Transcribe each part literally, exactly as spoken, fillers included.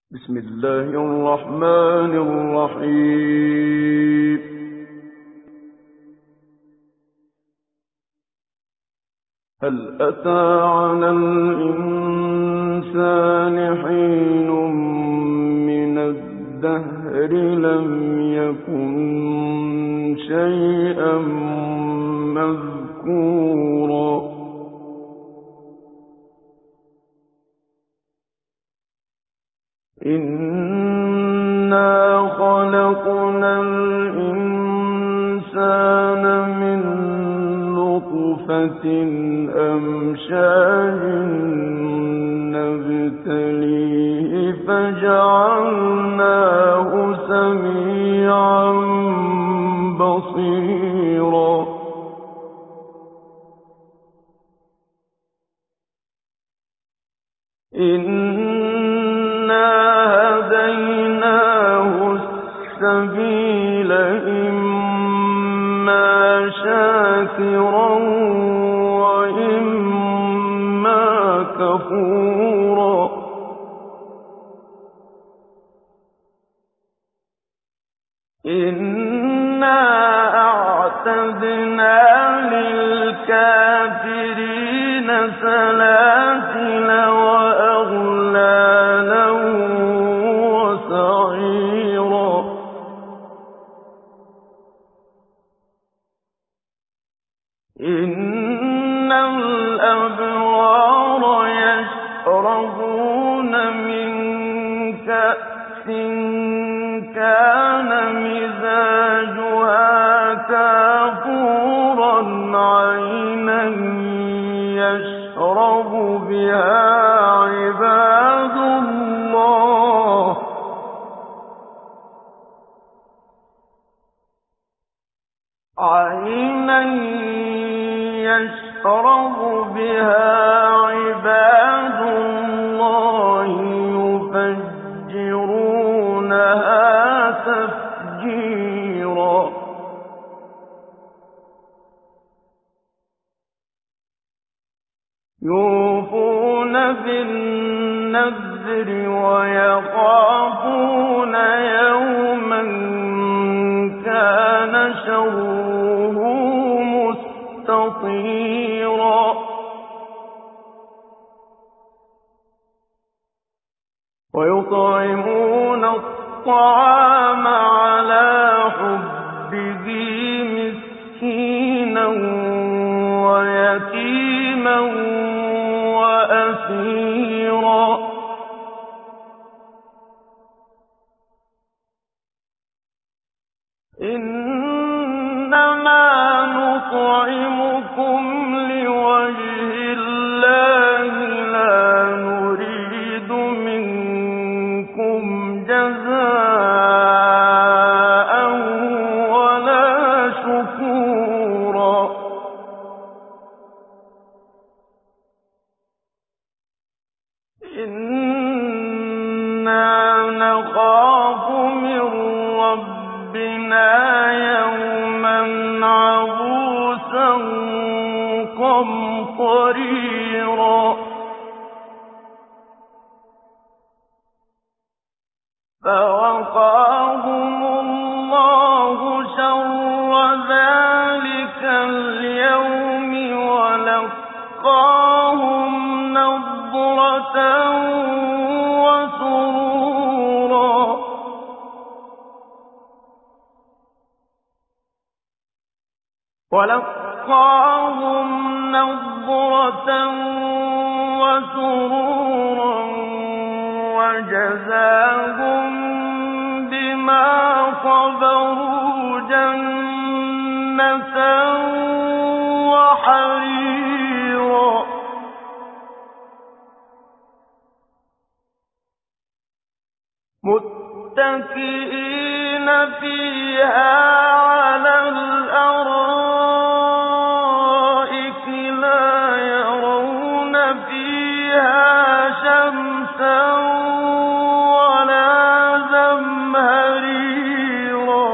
بسم الله الرحمن الرحيم. هل أتى على الإنسان حين من الدهر لم يكن شيئا مذكورا إنا خلقنا الإنسان من نطفة أمشاج نبتليه فجعلناه سميعا بصيرا إنا هديناه السبيل إما شاكرا وإما كفورا إنا أعتدنا للكافرين سلاسل وأغلالا وسعيرا إن الأبرار يشربون من كأس كان مزاجها كافورا عينا يشرب بها عباد الله عينا يشرب بها عباد الله يفجرونها تفجيرا يوفون بالنذر ويخافون يوما كان شره مستطيرا ويطعمون الطعام على حبه مسكينا ويتيما وأسيرا إنما نطعمكم لوجه الله لا نريد منكم جزاء ولا شكورا إنا نخاف من ربنا يوما عبوسا قمطريرا فوقاهم الله شر ذلك اليوم ولقاهم نضرة وسرورا ولقاهم نضرة وسرورا وجزاهم بما صبروا جنة وحريرا متكئين فيها على الأرائك لا يرون فيها شمسا ولا زمهريرا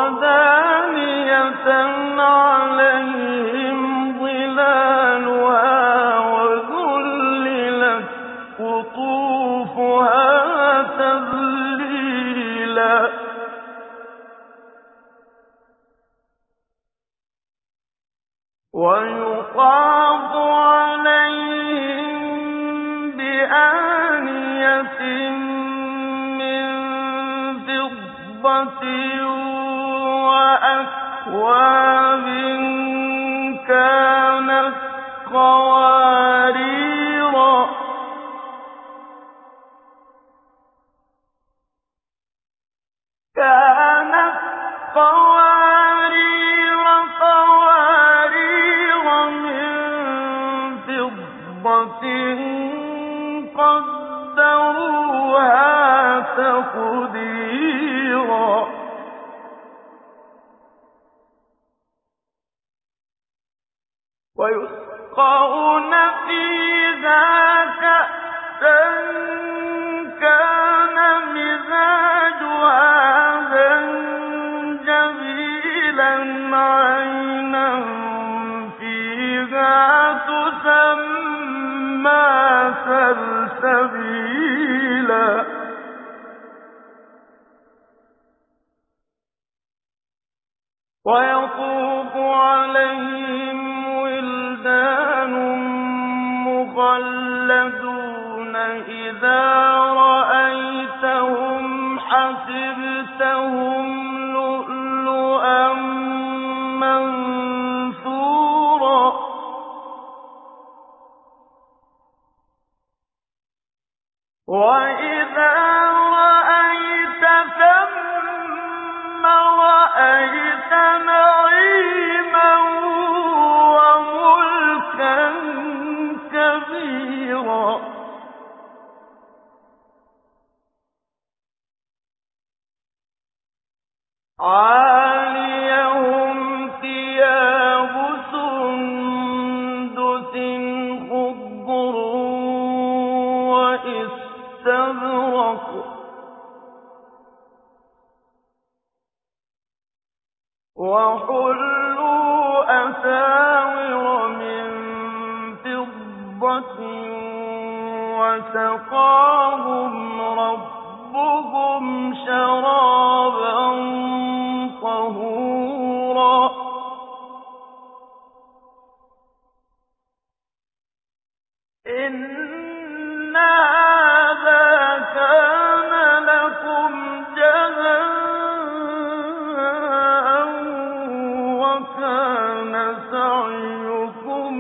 ودانية عليهم ظلالها ويطاف عليهم بآنية من فضة وأكواب كانت قوارير كانت قوارير قوارير من فضة قدروها تقديرا ويسقون فيها كأسا كان مزاجها زنجبيلا عينا فيها تسمى سلسبيلا ويطوف عليهم ولدان مخلدون إذا رأيتهم حسبتهم لؤلؤا منثورا وإذا رأيت ثم رأيت نعيما وملكا كبيرا عاليهم ثياب سندس خضر واستبرق وحلوا أساور من فضة وسقاهم ربهم شرابا طهورا إن هذا كان لكم جزاء وكان سعيكم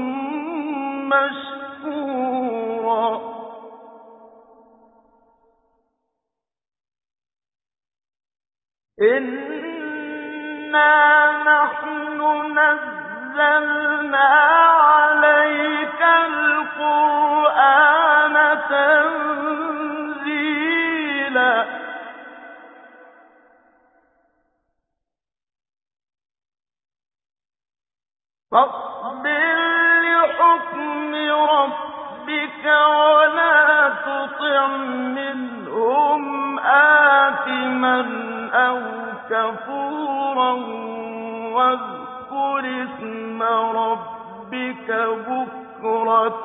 مشكورا إنا نحن نزلنا عليك القرآن تنزيلا فاصبر لحكم ربك ولا تطع منهم آثما أو كفورا واذكر اسم ربك بكرة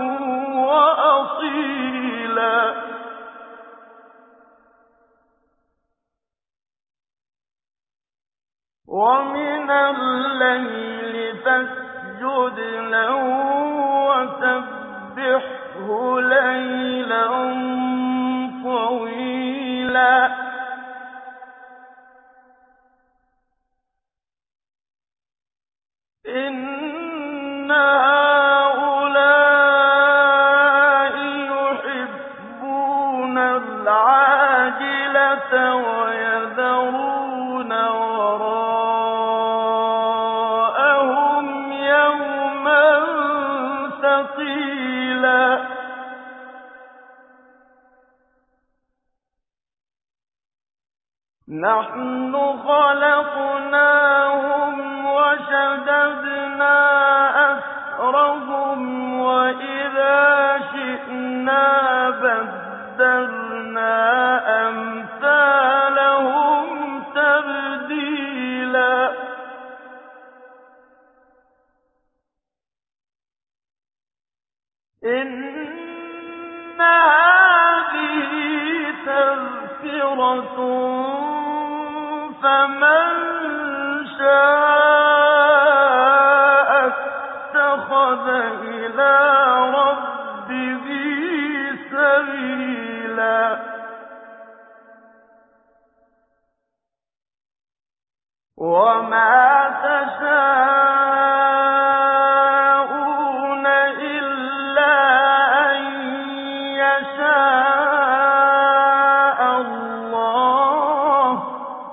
وأصيلا ومن الليل فاسجد له وسبحه ليلا طويلا إن هؤلاء يحبون العاجلة ويذرون وراءهم يوما ثقيلا نحن خلقناهم وشددنا أسرهم وإذا شئنا بدلنا أمثالهم تبديلا إن هذه تذكرة فمن شاء اتَّخَذَ إِلَىٰ رَبِّهِ سَبِيلًا وَمَا تَشَاءُونَ إِلَّا أَن يَشَاءَ اللَّهُ ۚ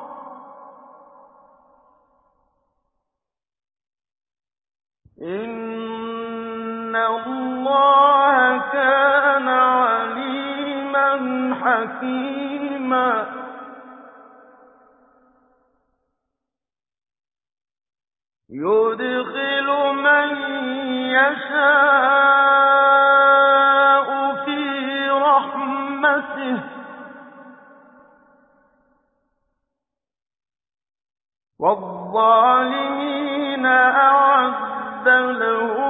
إِنَّ اللَّهَ كَانَ عَلِيمًا حَكِيمًا. يُدْخِلُ مَن يَشَاءُ فِي رَحْمَتِهِ ۚ وَالظَّالِمِينَ أَعَدَّ لَهُمْ